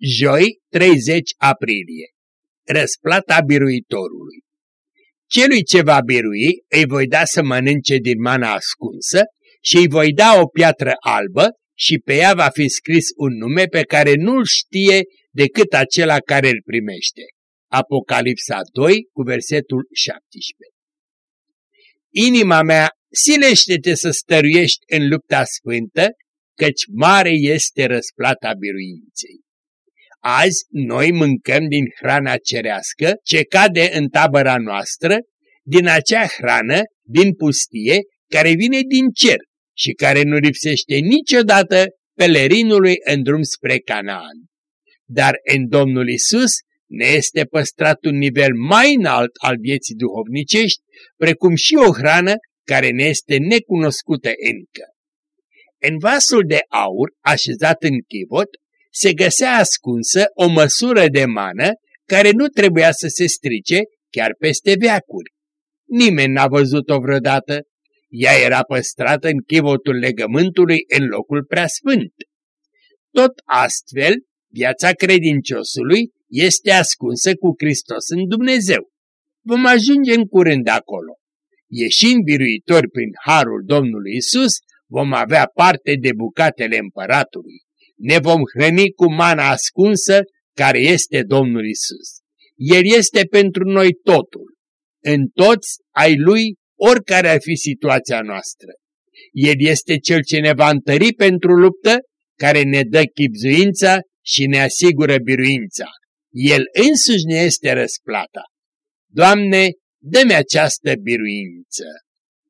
Joi, 30 aprilie. Răsplata biruitorului. Celui ce va birui îi voi da să mănânce din mana ascunsă și îi voi da o piatră albă și pe ea va fi scris un nume pe care nu-l știe decât acela care îl primește. Apocalipsa 2 cu versetul 17. Inima mea, silește-te să stăruiești în lupta sfântă, căci mare este răsplata biruinței. Azi noi mâncăm din hrana cerească ce cade în tabăra noastră, din acea hrană, din pustie, care vine din cer și care nu lipsește niciodată pelerinului în drum spre Canaan. Dar în Domnul Isus ne este păstrat un nivel mai înalt al vieții duhovnicești, precum și o hrană care ne este necunoscută încă. În vasul de aur, așezat în chivot, se găsea ascunsă o măsură de mană care nu trebuia să se strice chiar peste veacuri. Nimeni n-a văzut-o vreodată. Ea era păstrată în chivotul legământului în locul preasfânt. Tot astfel, viața credinciosului este ascunsă cu Hristos în Dumnezeu. Vom ajunge în curând acolo. Ieșind biruitori prin harul Domnului Isus, vom avea parte de bucatele împăratului. Ne vom hrăni cu mana ascunsă care este Domnul Isus. El este pentru noi totul, în toți ai Lui, oricare ar fi situația noastră. El este Cel ce ne va întări pentru luptă, care ne dă chibzuința și ne asigură biruința. El însuși ne este răsplata. Doamne, dă-mi această biruință!